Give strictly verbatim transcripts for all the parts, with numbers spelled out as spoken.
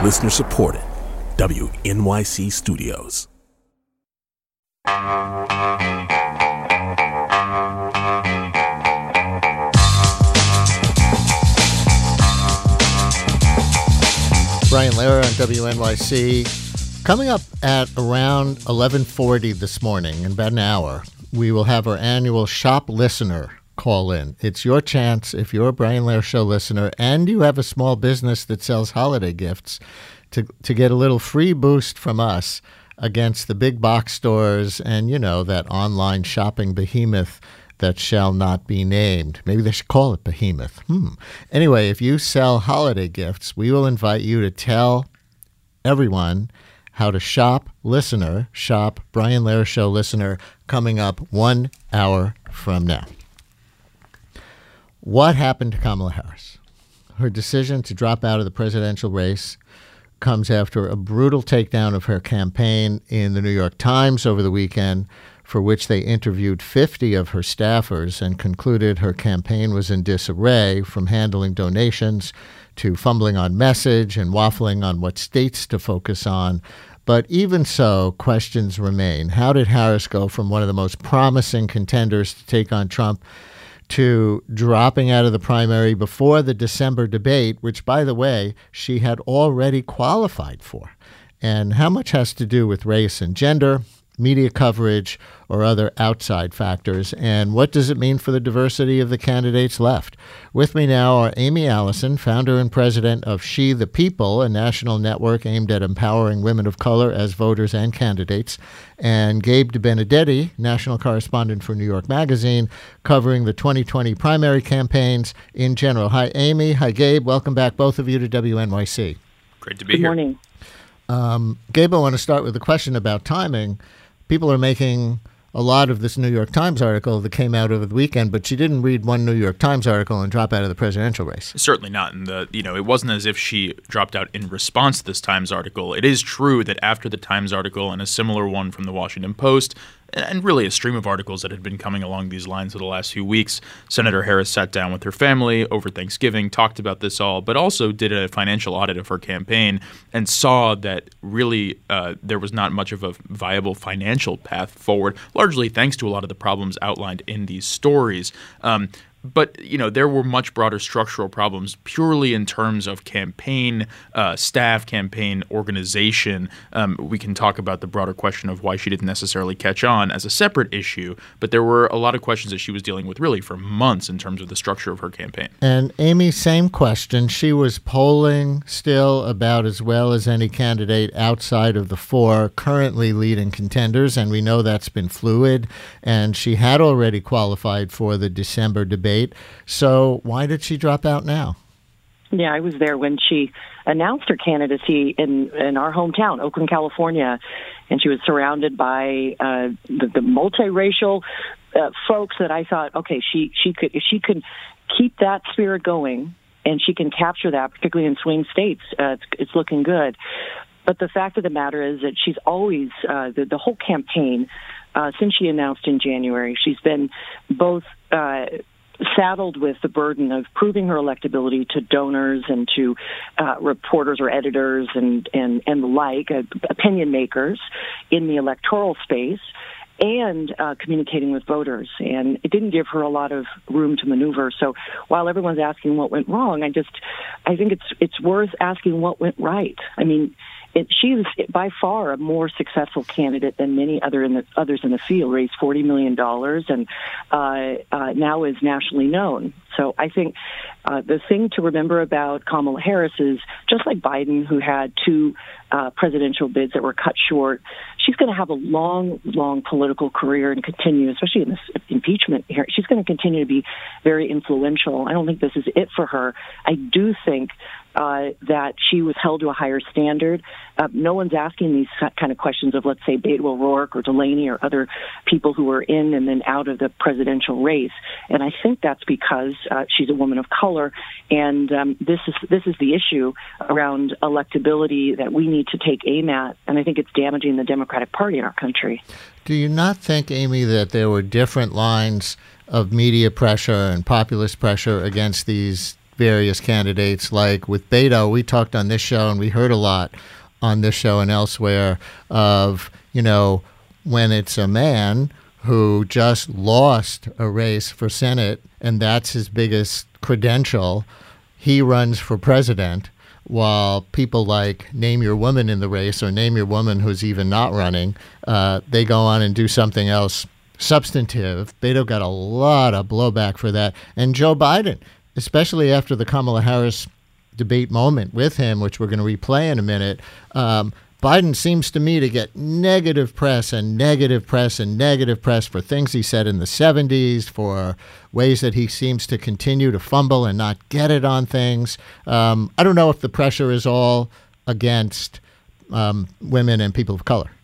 Listener supported. W N Y C Studios. Brian Lehrer on W N Y C. Coming up at around eleven forty this morning, in about an hour, we will have our annual Shop Listener call in. It's your chance, if you're a Brian Lehrer Show listener and you have a small business that sells holiday gifts, to to get a little free boost from us against the big box stores and, you know, that online shopping behemoth that shall not be named. Maybe they should call it Behemoth. Hmm. Anyway, if you sell holiday gifts, we will invite you to tell everyone how to shop listener, shop Brian Lehrer Show listener, coming up one hour from now. What happened to Kamala Harris? Her decision to drop out of the presidential race comes after a brutal takedown of her campaign in the New York Times over the weekend, for which they interviewed fifty of her staffers and concluded her campaign was in disarray, from handling donations to fumbling on message and waffling on what states to focus on. But even so, questions remain. How did Harris go from one of the most promising contenders to take on Trump to dropping out of the primary before the December debate, which, by the way, she had already qualified for? And how much has to do with race and gender, media coverage, or other outside factors? And what does it mean for the diversity of the candidates left? With me now are Amy Allison, founder and president of She the People, a national network aimed at empowering women of color as voters and candidates, and Gabe DeBenedetti, national correspondent for New York Magazine, covering the twenty twenty primary campaigns in general. Hi, Amy. Hi, Gabe. Welcome back, both of you, to W N Y C. Great to be Good here. Good morning. Um, Gabe, I want to start with a question about timing. People are making a lot of this New York Times article that came out over the weekend, but she didn't read one New York Times article and drop out of the presidential race. Certainly not. And the you know, it wasn't as if she dropped out in response to this Times article. It is true that after the Times article and a similar one from the Washington Post, and really a stream of articles that had been coming along these lines for the last few weeks, Senator Harris sat down with her family over Thanksgiving, talked about this all, but also did a financial audit of her campaign and saw that really uh, there was not much of a viable financial path forward, largely thanks to a lot of the problems outlined in these stories. Um, But, you know, there were much broader structural problems purely in terms of campaign uh, staff, campaign organization. Um, we can talk about the broader question of why she didn't necessarily catch on as a separate issue. But there were a lot of questions that she was dealing with really for months in terms of the structure of her campaign. And Amy, same question. She was polling still about as well as any candidate outside of the four currently leading contenders. And we know that's been fluid. And she had already qualified for the December debate. So why did she drop out now? Yeah, I was there when she announced her candidacy in, in our hometown, Oakland, California, and she was surrounded by uh, the, the multiracial uh, folks that I thought, okay, she she could if she could keep that spirit going and she can capture that, particularly in swing states, uh, it's, it's looking good. But the fact of the matter is that she's always uh, the, the whole campaign uh, since she announced in January, she's been both. Uh, saddled with the burden of proving her electability to donors and to uh, reporters or editors and, and, and the like, uh, opinion makers in the electoral space, and uh, communicating with voters. And it didn't give her a lot of room to maneuver. So while everyone's asking what went wrong, I just, I think it's it's worth asking what went right. I mean, It, she is by far a more successful candidate than many other in the, others in the field, raised forty million dollars and uh, uh, now is nationally known. So I think uh, the thing to remember about Kamala Harris is, just like Biden, who had two uh, presidential bids that were cut short, she's going to have a long, long political career and continue, especially in this impeachment here. She's going to continue to be very influential. I don't think this is it for her. I do think Uh, that she was held to a higher standard. Uh, no one's asking these kind of questions of, let's say, Beto O'Rourke or Delaney or other people who were in and then out of the presidential race. And I think that's because uh, she's a woman of color, and um, this is this is the issue around electability that we need to take aim at. And I think it's damaging the Democratic Party in our country. Do you not think, Amy, that there were different lines of media pressure and populist pressure against these various candidates. Like with Beto, we talked on this show and we heard a lot on this show and elsewhere of, you know, when it's a man who just lost a race for Senate and that's his biggest credential, he runs for president, while people like name your woman in the race or name your woman who's even not running, uh, they go on and do something else substantive. Beto got a lot of blowback for that. And Joe Biden, especially after the Kamala Harris debate moment with him, which we're going to replay in a minute, um, Biden seems to me to get negative press and negative press and negative press for things he said in the seventies, for ways that he seems to continue to fumble and not get it on things. Um, I don't know if the pressure is all against um, women and people of color.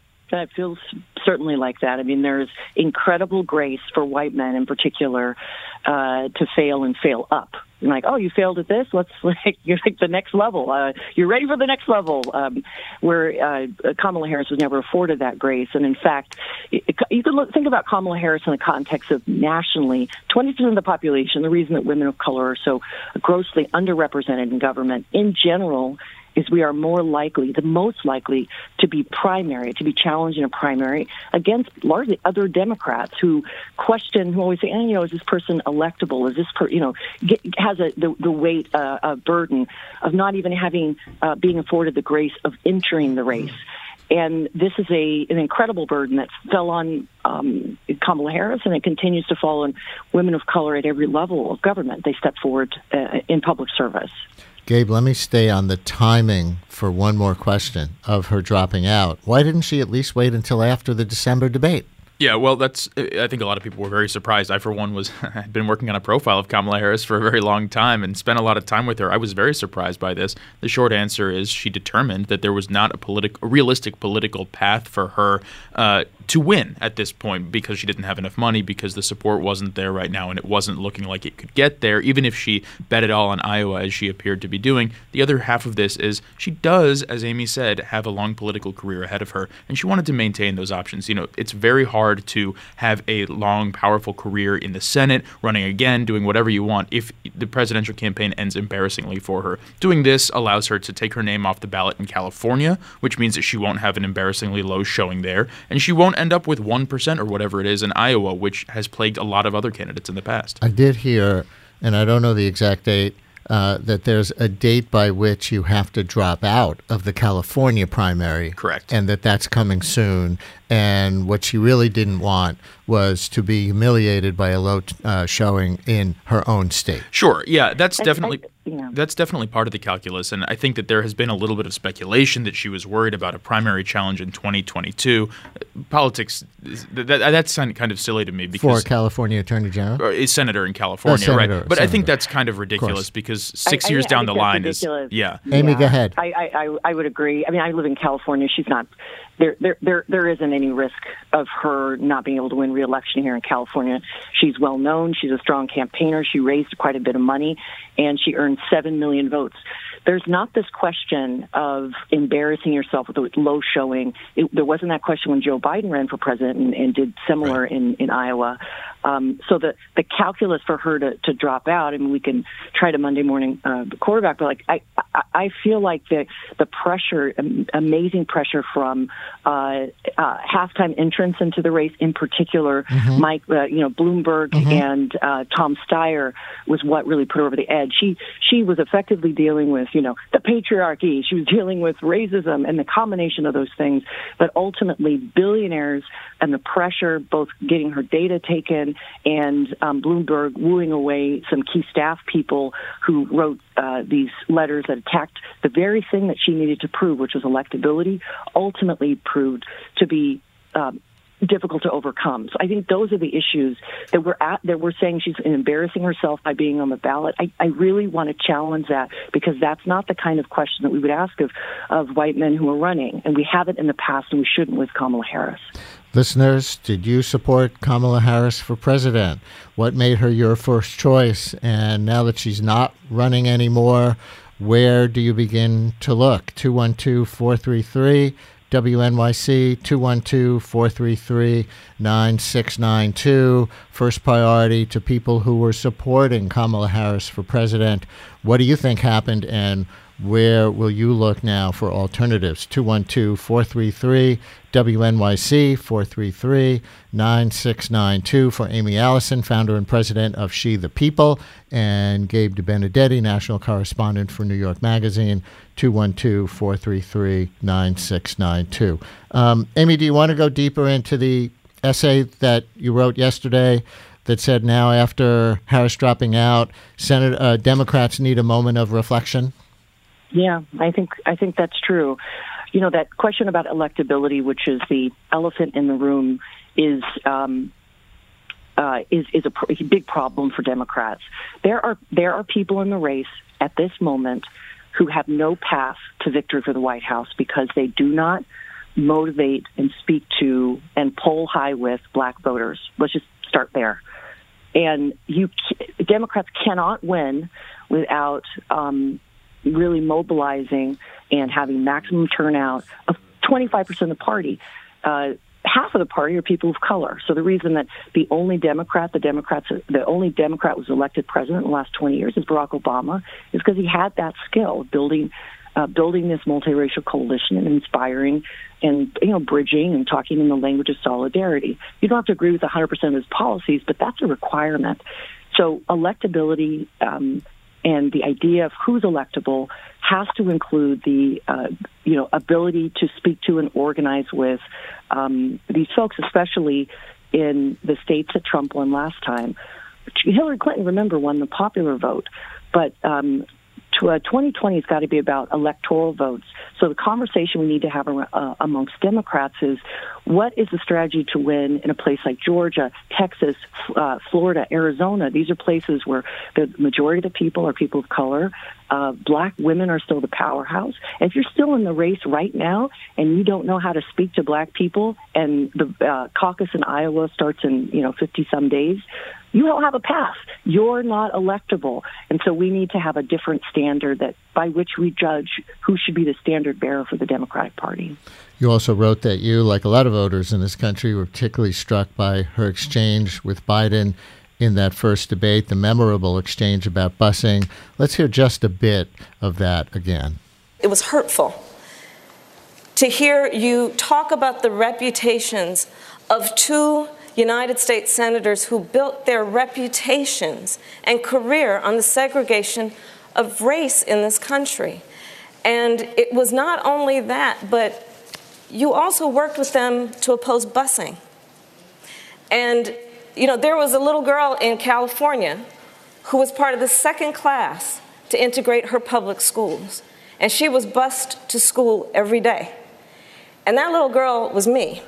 It feels certainly like that. I mean, there's incredible grace for white men in particular uh, to fail and fail up. And like, oh, you failed at this? Let's like you're like the next level. Uh, you're ready for the next level. Um, where uh, Kamala Harris was never afforded that grace, and in fact, it, you can look, think about Kamala Harris in the context of nationally, twenty percent of the population. The reason that women of color are so grossly underrepresented in government in general is we are more likely, the most likely, to be primary, to be challenged in a primary against largely other Democrats who question, who always say, eh, you know, is this person electable? Is this, per, you know, get, has a, the, the weight, uh, a burden of not even having, uh, being afforded the grace of entering the race. And this is a an incredible burden that fell on um, Kamala Harris, and it continues to fall on women of color at every level of government. They step forward uh, in public service. Gabe, let me stay on the timing for one more question of her dropping out. Why didn't she at least wait until after the December debate? Yeah, well, that's. I think a lot of people were very surprised. I, for one, was had been working on a profile of Kamala Harris for a very long time and spent a lot of time with her. I was very surprised by this. The short answer is she determined that there was not a, politic, a realistic political path for her uh, to win at this point because she didn't have enough money, because the support wasn't there right now, and it wasn't looking like it could get there, even if she bet it all on Iowa, as she appeared to be doing. The other half of this is she does, as Amy said, have a long political career ahead of her, and she wanted to maintain those options. You know, it's very hard to have a long, powerful career in the Senate, running again, doing whatever you want, if the presidential campaign ends embarrassingly for her. Doing this allows her to take her name off the ballot in California, which means that she won't have an embarrassingly low showing there, and she won't end up with one percent or whatever it is in Iowa, which has plagued a lot of other candidates in the past. I did hear, and I don't know the exact date, Uh, that there's a date by which you have to drop out of the California primary. Correct. And that that's coming soon. And what she really didn't want was to be humiliated by a low uh, showing in her own state. Sure. Yeah, that's I- definitely I- yeah. that's definitely part of the calculus. And I think that there has been a little bit of speculation that she was worried about a primary challenge in twenty twenty-two. Politics, that, that's kind of silly to me because For California Attorney General? or is senator in California, Uh, senator, right? But I think senator. that's kind of ridiculous because six I- years I down think the that's line is ridiculous. yeah. Amy, Yeah. go ahead. I, I, I, I would agree. I mean, I live in California. She's not there. There, there, there isn't any risk of her not being able to win re-election here in California. She's well known. She's a strong campaigner. She raised quite a bit of money, and she earned seven million votes. There's not this question of embarrassing yourself with a low showing. It, there wasn't that question when Joe Biden ran for president and, and did similar Right. in, in Iowa. Um, so the, the calculus for her to, to drop out, I mean, we can try to Monday morning uh, quarterback, but like I, I, I feel like the the pressure, um, amazing pressure from uh, uh, halftime entrants into the race, in particular, Mm-hmm. Mike, uh, you know, Bloomberg Mm-hmm. and uh, Tom Steyer was what really put her over the edge. She she was effectively dealing with, you know, the patriarchy. She was dealing with racism and the combination of those things. But ultimately, billionaires and the pressure, both getting her data taken and um, Bloomberg wooing away some key staff people who wrote uh, these letters that attacked the very thing that she needed to prove, which was electability, ultimately proved to be um, difficult to overcome. So I think those are the issues that we're at, that we're saying she's embarrassing herself by being on the ballot. I, I really want to challenge that, because that's not the kind of question that we would ask of, of white men who are running. And we haven't in the past, and we shouldn't with Kamala Harris. Listeners, did you support Kamala Harris for president? What made her your first choice? And now that she's not running anymore, where do you begin to look? two one two, four three three W N Y C, two one two, four three three, nine six nine two. For first priority to people who were supporting Kamala Harris for president. What do you think happened, and where will you look now for alternatives? two one two, four three three, W N Y C, four three three, nine six nine two for Amy Allison, founder and president of She the People, and Gabe DeBenedetti, national correspondent for New York Magazine, two one two, four three three, nine six nine two. Um, Amy, do you want to go deeper into the essay that you wrote yesterday that said now after Harris dropping out, Senate uh, Democrats need a moment of reflection? Yeah, I think I think that's true. You know, that question about electability, which is the elephant in the room, is um, uh, is is a, pr- a big problem for Democrats. There are there are people in the race at this moment who have no path to victory for the White House because they do not motivate and speak to and poll high with black voters. Let's just start there. And you Democrats cannot win without um, really mobilizing and having maximum turnout of twenty-five percent of the party. Uh, half of the party are people of color. So the reason that the only Democrat, the Democrats, the only Democrat was elected president in the last twenty years is Barack Obama, is because he had that skill of building, uh, building this multiracial coalition and inspiring and, you know, bridging and talking in the language of solidarity. You don't have to agree with one hundred percent of his policies, but that's a requirement. So electability, um, and the idea of who's electable has to include the, uh, you know, ability to speak to and organize with um, these folks, especially in the states that Trump won last time. Hillary Clinton, remember, won the popular vote, but um, to, uh, twenty twenty has got to be about electoral votes. So the conversation we need to have uh, amongst Democrats is, what is the strategy to win in a place like Georgia, Texas, uh, Florida, Arizona? These are places where the majority of the people are people of color. Uh, black women are still the powerhouse. And if you're still in the race right now and you don't know how to speak to black people, and the uh, caucus in Iowa starts in, you know, fifty-some days, you don't have a path. You're not electable. And so we need to have a different standard that by which we judge who should be the standard bearer for the Democratic Party. You also wrote that you, like a lot of voters in this country, were particularly struck by her exchange with Biden in that first debate, the memorable exchange about busing. Let's hear just a bit of that again. It was hurtful to hear you talk about the reputations of two United States senators who built their reputations and career on the segregation of race in this country. And it was not only that, but you also worked with them to oppose busing. And, you know, there was a little girl in California who was part of the second class to integrate her public schools. And she was bused to school every day. And that little girl was me.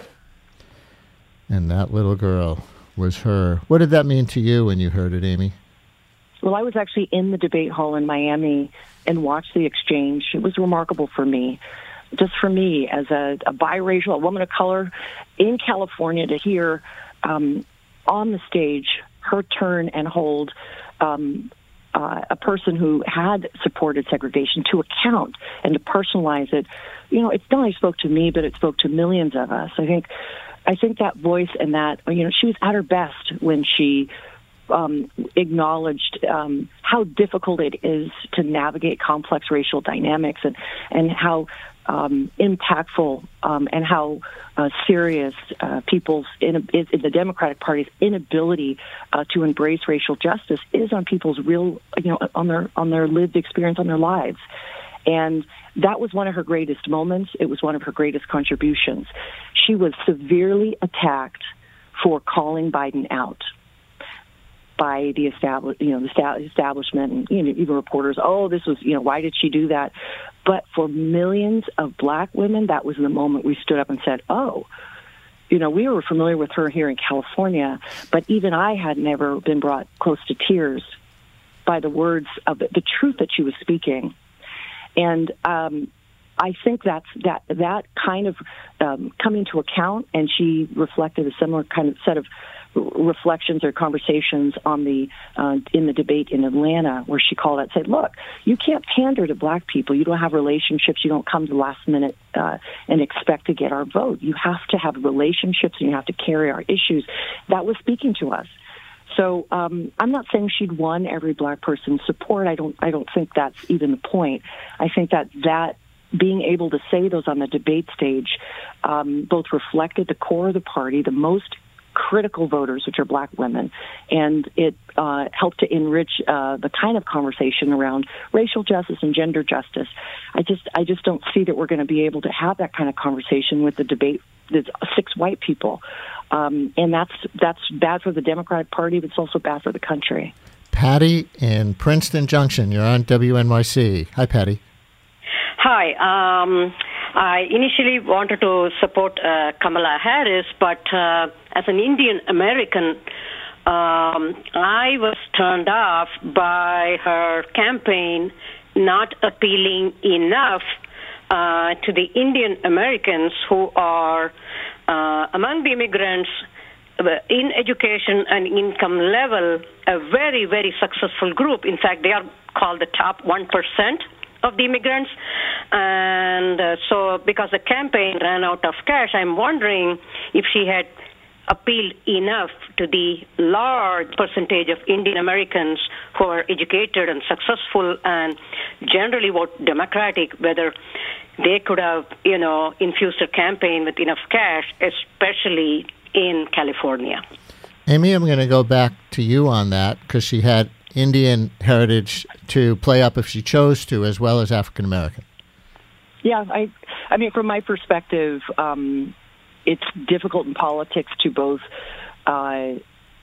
And that little girl was her. What did that mean to you when you heard it, Amy? Well, I was actually in the debate hall in Miami and watched the exchange. It was remarkable for me. Just for me, as a, a biracial, a woman of color in California, to hear um, on the stage her turn and hold um, uh, a person who had supported segregation to account and to personalize it. You know, it not only spoke to me, but it spoke to millions of us. I think, I think that voice and that, you know, she was at her best when she Um, acknowledged um, how difficult it is to navigate complex racial dynamics, and and how um, impactful um, and how uh, serious uh, people's in, in the Democratic Party's inability uh, to embrace racial justice is on people's real, you know, on their on their lived experience, on their lives. And that was one of her greatest moments. It was one of her greatest contributions. She was severely attacked for calling Biden out by the establish, you know, the establishment and, you know, even reporters. Oh, this was, you know, why did she do that? But for millions of black women, that was the moment we stood up and said, oh, you know, we were familiar with her here in California, but even I had never been brought close to tears by the words of the, the truth that she was speaking. And um, I think that's that that kind of um, coming to account, and she reflected a similar kind of set of reflections or conversations on the uh, in the debate in Atlanta, where she called out and said, look, you can't pander to black people. You don't have relationships. You don't come to the last minute uh, and expect to get our vote. You have to have relationships, and you have to carry our issues. That was speaking to us. So um, I'm not saying she'd won every black person's support. I don't. I don't think that's even the point. I think that that being able to say those on the debate stage um, both reflected the core of the party, the most critical voters, which are black women, and it uh, helped to enrich uh, the kind of conversation around racial justice and gender justice. I just, I just don't see that we're going to be able to have that kind of conversation with the debate. There's six white people, um, and that's that's bad for the Democratic Party, but it's also bad for the country. Patty in Princeton Junction, you're on W N Y C. Hi, Patty. Hi. Um, I initially wanted to support uh, Kamala Harris, but uh, as an Indian American, um, I was turned off by her campaign not appealing enough uh, to the Indian Americans who are uh, among the immigrants in education and income level, a very, very successful group. In fact, they are called the top one percent of the immigrants. And uh, so because the campaign ran out of cash, I'm wondering if she had appealed enough to the large percentage of Indian Americans who are educated and successful and generally vote Democratic, whether they could have, you know, infused her campaign with enough cash, especially in California. Amy, I'm going to go back to you on that because she had Indian heritage to play up if she chose to, as well as African American. Yeah, I, I mean, from my perspective, um, it's difficult in politics to both uh,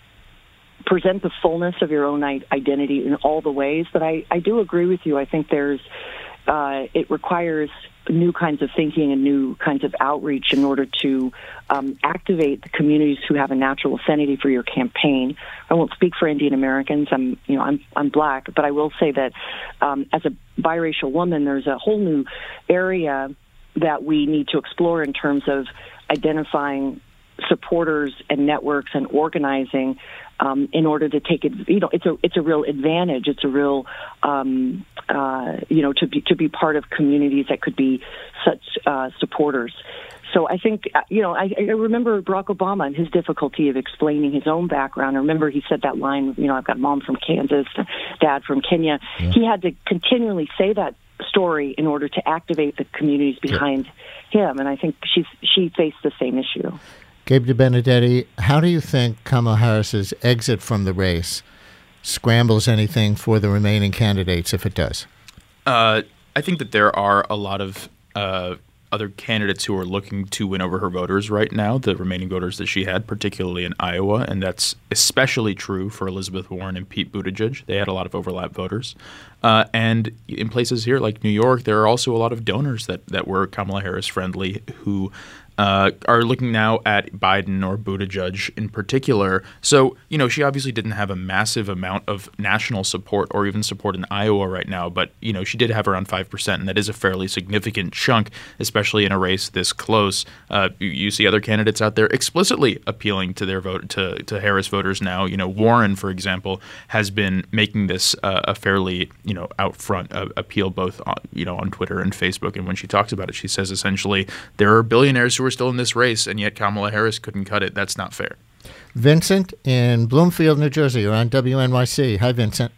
present the fullness of your own identity in all the ways. But I, I do agree with you. I think there's, uh, it requires new kinds of thinking and new kinds of outreach in order to um, activate the communities who have a natural affinity for your campaign. I won't speak for Indian Americans. I'm, you know, I'm I'm black, but I will say that um, as a biracial woman, there's a whole new area that we need to explore in terms of identifying supporters and networks and organizing um, in order to take it. You know, it's a it's a real advantage. It's a real um, uh, you know to be to be part of communities that could be such uh, supporters. So I think, you know, I, I remember Barack Obama and his difficulty of explaining his own background. I remember he said that line, you know, I've got mom from Kansas, dad from Kenya. Yeah. He had to continually say that story in order to activate the communities behind yeah. him. And I think she's, she faced the same issue. Gabe DeBenedetti, how do you think Kamala Harris's exit from the race scrambles anything for the remaining candidates, if it does? Uh, I think that there are a lot of uh, other candidates who are looking to win over her voters right now, the remaining voters that she had, particularly in Iowa, and that's especially true for Elizabeth Warren and Pete Buttigieg. They had a lot of overlap voters. Uh, and in places here like New York, there are also a lot of donors that, that were Kamala Harris friendly who uh, are looking now at Biden or Buttigieg in particular. So, you know, she obviously didn't have a massive amount of national support or even support in Iowa right now, but, you know, she did have around five percent, and that is a fairly significant chunk, especially in a race this close. Uh, you, you see other candidates out there explicitly appealing to their vote to, to Harris voters now. You know, Warren, for example, has been making this uh, a fairly, you know, out front uh, appeal both on, you know, on Twitter and Facebook. And when she talks about it, she says essentially there are billionaires who are still in this race, and yet Kamala Harris couldn't cut it. That's not fair. Vincent in Bloomfield, New Jersey. You're on W N Y C. Hi, Vincent.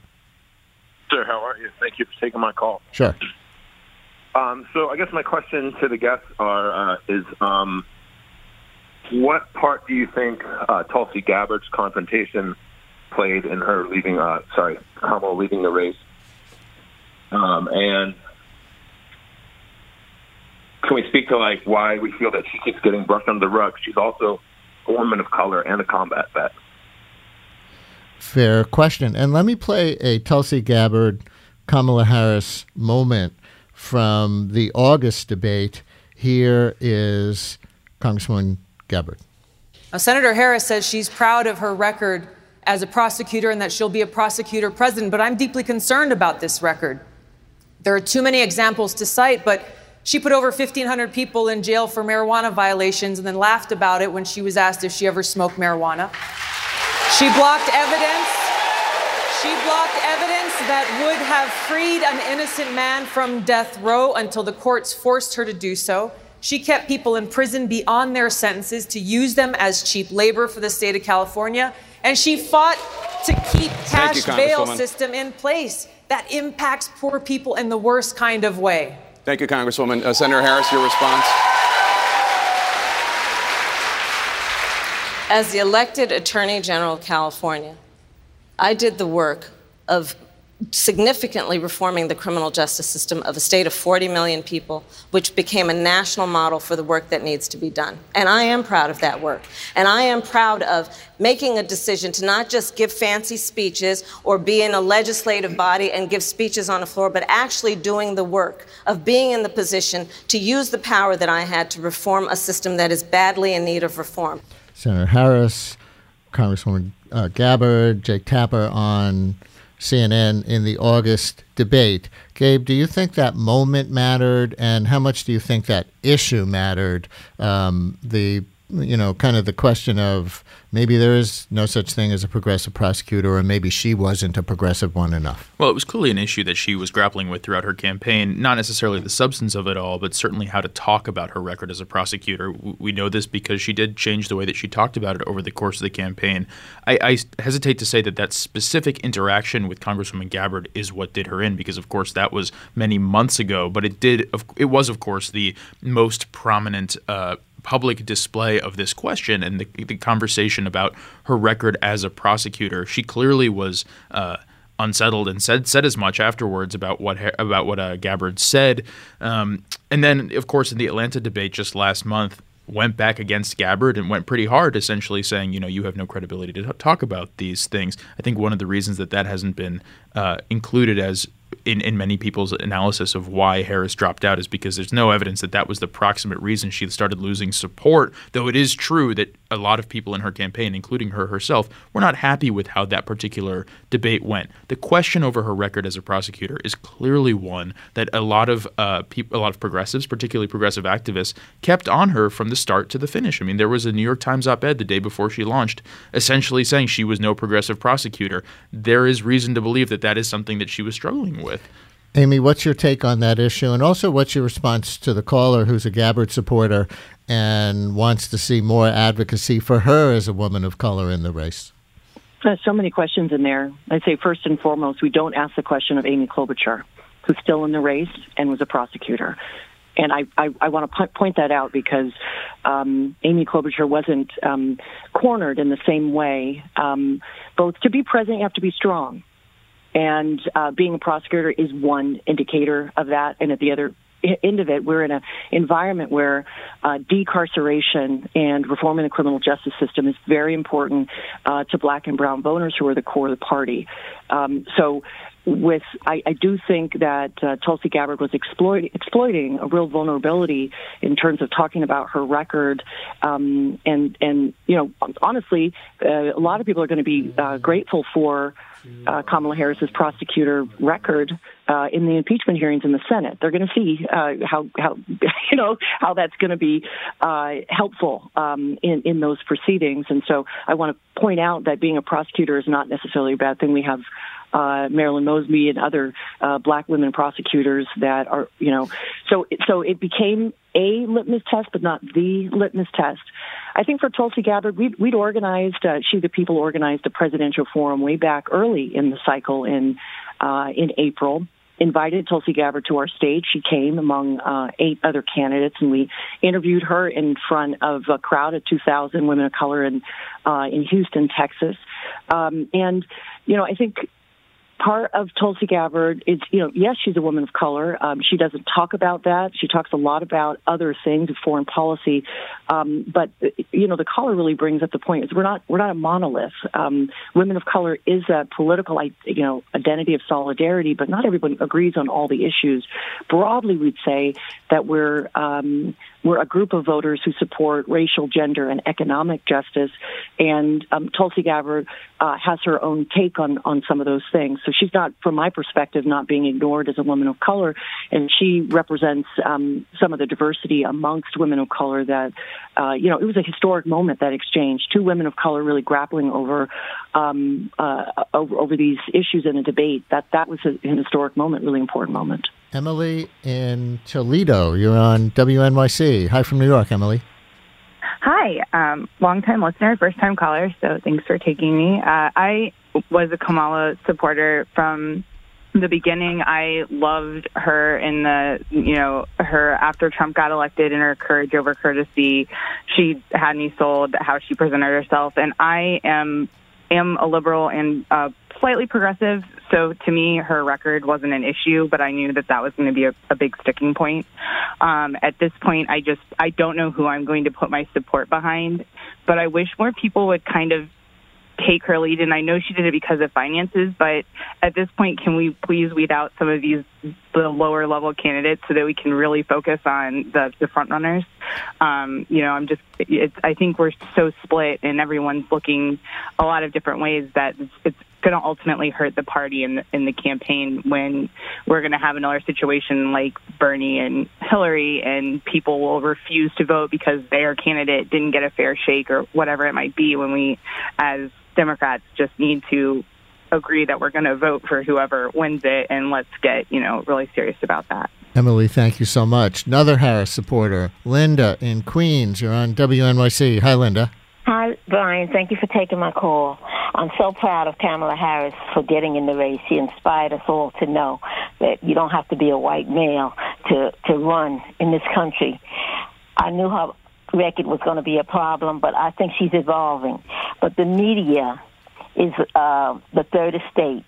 Sir, how are you? Thank you for taking my call. Sure. Um, so I guess my question to the guests are uh, is um, what part do you think uh, Tulsi Gabbard's confrontation played in her leaving? Uh, sorry, Kamala leaving the race, um, and can we speak to like why we feel that she keeps getting brushed under the rug? She's also a woman of color and a combat vet. Fair question. And let me play a Tulsi Gabbard, Kamala Harris moment from the August debate. Here is Congresswoman Gabbard. Now, Senator Harris says she's proud of her record as a prosecutor and that she'll be a prosecutor president, but I'm deeply concerned about this record. There are too many examples to cite, but she put over fifteen hundred people in jail for marijuana violations and then laughed about it when she was asked if she ever smoked marijuana. She blocked evidence. She blocked evidence that would have freed an innocent man from death row until the courts forced her to do so. She kept people in prison beyond their sentences to use them as cheap labor for the state of California. And she fought to keep cash you, bail system in place that impacts poor people in the worst kind of way. Thank you, Congresswoman. Uh, Senator Harris, your response. As the elected Attorney General of California, I did the work of significantly reforming the criminal justice system of a state of forty million people, which became a national model for the work that needs to be done. And I am proud of that work. And I am proud of making a decision to not just give fancy speeches or be in a legislative body and give speeches on the floor, but actually doing the work of being in the position to use the power that I had to reform a system that is badly in need of reform. Senator Harris, Congresswoman uh, Gabbard, Jake Tapper on C N N in the August debate. Gabe, do you think that moment mattered, and how much do you think that issue mattered? Um, the, you know, kind of the question of maybe there is no such thing as a progressive prosecutor, or maybe she wasn't a progressive one enough. Well, it was clearly an issue that she was grappling with throughout her campaign, not necessarily the substance of it all, but certainly how to talk about her record as a prosecutor. We know this because she did change the way that she talked about it over the course of the campaign. I, I hesitate to say that that specific interaction with Congresswoman Gabbard is what did her in, because, of course, that was many months ago, but it did. It was, of course, the most prominent uh public display of this question and the, the conversation about her record as a prosecutor. She clearly was uh, unsettled and said said as much afterwards about what about what uh, Gabbard said. Um, and then, of course, in the Atlanta debate just last month, went back against Gabbard and went pretty hard, essentially saying, you know, you have no credibility to t- talk about these things. I think one of the reasons that that hasn't been uh, included as in, in many people's analysis of why Harris dropped out is because there's no evidence that that was the proximate reason she started losing support, though it is true that a lot of people in her campaign, including her herself, were not happy with how that particular debate went. The question over her record as a prosecutor is clearly one that a lot of uh, people, a lot of progressives, particularly progressive activists, kept on her from the start to the finish. I mean, there was a New York Times op-ed the day before she launched essentially saying she was no progressive prosecutor. There is reason to believe that that is something that she was struggling with. Amy, what's your take on that issue? And also, what's your response to the caller who's a Gabbard supporter and wants to see more advocacy for her as a woman of color in the race? There's so many questions in there. I'd say first and foremost, we don't ask the question of Amy Klobuchar, who's still in the race and was a prosecutor. And I, I, I want to point that out because um, Amy Klobuchar wasn't um, cornered in the same way. Um, both to be president, you have to be strong. And uh, being a prosecutor is one indicator of that. And at the other end of it, we're in an environment where uh, decarceration and reforming the criminal justice system is very important uh, to black and brown voters who are the core of the party. Um, so with, I, I do think that uh, Tulsi Gabbard was exploit, exploiting a real vulnerability in terms of talking about her record. Um, and, and, you know, honestly, uh, a lot of people are going to be uh, grateful for Uh, Kamala Harris's prosecutor record uh, in the impeachment hearings in the Senate. They're going to see uh, how, how, you know, how that's going to be uh, helpful um, in, in those proceedings. And so I want to point out that being a prosecutor is not necessarily a bad thing. We have uh, Marilyn Mosby and other uh, black women prosecutors that are, you know, so, so it became a litmus test, but not the litmus test. I think for Tulsi Gabbard, we'd, we'd organized, uh, She the People organized a presidential forum way back early in the cycle in uh, in April, invited Tulsi Gabbard to our stage. She came among uh, eight other candidates, and we interviewed her in front of a crowd of two thousand women of color in, uh, in Houston, Texas. Um, and, you know, I think part of Tulsi Gabbard is, you know, yes, she's a woman of color. Um, she doesn't talk about that. She talks a lot about other things, foreign policy. Um, but, you know, the caller really brings up the point is we're not we're not a monolith. Um, women of color is a political, you know, identity of solidarity, but not everyone agrees on all the issues. Broadly, we'd say that we're um, we're a group of voters who support racial, gender, and economic justice. And um, Tulsi Gabbard uh, has her own take on, on some of those things. So she's not, from my perspective, not being ignored as a woman of color. And she represents um, some of the diversity amongst women of color that, uh, you know, it was a historic moment, that exchange. Two women of color really grappling over um, uh, over, over these issues in a debate. That, that was a, an historic moment, really important moment. Emily in Toledo. You're on W N Y C. Hi from New York, Emily. Hi, um, long-time listener, first-time caller, so thanks for taking me. Uh, I was a Kamala supporter from the beginning. I loved her in the, you know, her after Trump got elected and her courage over courtesy. She had me sold how she presented herself, and I am am a liberal and uh, slightly progressive, so to me, her record wasn't an issue, but I knew that that was going to be a, a big sticking point. Um, at this point, I just, I don't know who I'm going to put my support behind, but I wish more people would kind of take her lead, and I know she did it because of finances, but at this point, can we please weed out some of these the lower level candidates so that we can really focus on the, the front runners? Um, you know, I'm just, it's, I think we're so split and everyone's looking a lot of different ways that it's, it's going to ultimately hurt the party in the, in the campaign when we're going to have another situation like Bernie and Hillary, and people will refuse to vote because their candidate didn't get a fair shake or whatever it might be, when we, as Democrats, just need to agree that we're going to vote for whoever wins it, and let's get, you know, really serious about that. Emily, thank you so much. Another Harris supporter, Linda in Queens. You're on W N Y C. Hi, Linda. Hi, Brian. Thank you for taking my call. I'm so proud of Kamala Harris for getting in the race. She inspired us all to know that you don't have to be a white male to, to run in this country. I knew her record was going to be a problem, but I think she's evolving. But the media is uh, the third estate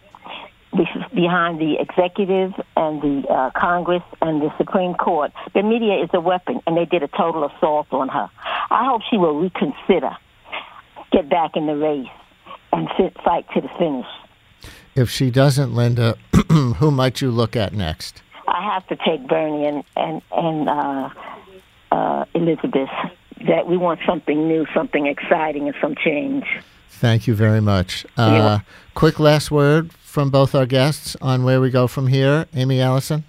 behind the executive and the uh, Congress and the Supreme Court. The media is a weapon, and they did a total assault on her. I hope she will reconsider, get back in the race, and fit, fight to the finish. If she doesn't, Linda, who might you look at next? I have to take Bernie and, and, and uh, uh, Elizabeth. That we want something new, something exciting, and some change. Thank you very much. Uh, Yeah. Quick last word from both our guests on where we go from here. Amy Allison?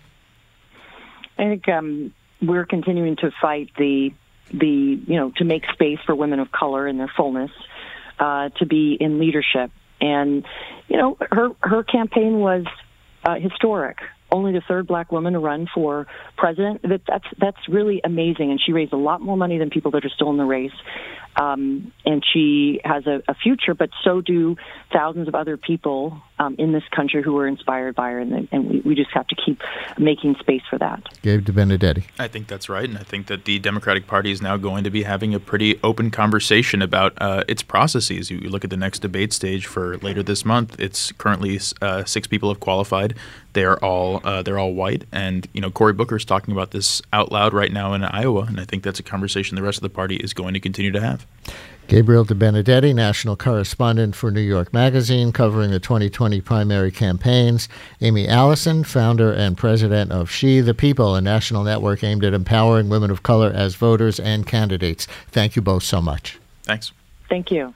I think um, we're continuing to fight the, the, you know, to make space for women of color in their fullness, uh, to be in leadership. And, you know, her, her campaign was uh, historic. Only the third black woman to run for president. That, that's that's really amazing, and she raised a lot more money than people that are still in the race. Um, and she has a, a future, but so do thousands of other people um, in this country who were inspired by her, and, and we, we just have to keep making space for that. Gabe DeBenedetti. I think that's right, and I think that the Democratic Party is now going to be having a pretty open conversation about uh, its processes. You look at the next debate stage for later this month. It's currently uh, six people have qualified. They are all uh, they're all white, and you know Cory Booker's talking about this out loud right now in Iowa, and I think that's a conversation the rest of the party is going to continue to have. Gabriel DeBenedetti, national correspondent for New York Magazine, covering the twenty twenty primary campaigns. Amy Allison, founder and president of She the People, a national network aimed at empowering women of color as voters and candidates. Thank you both so much. Thanks. Thank you.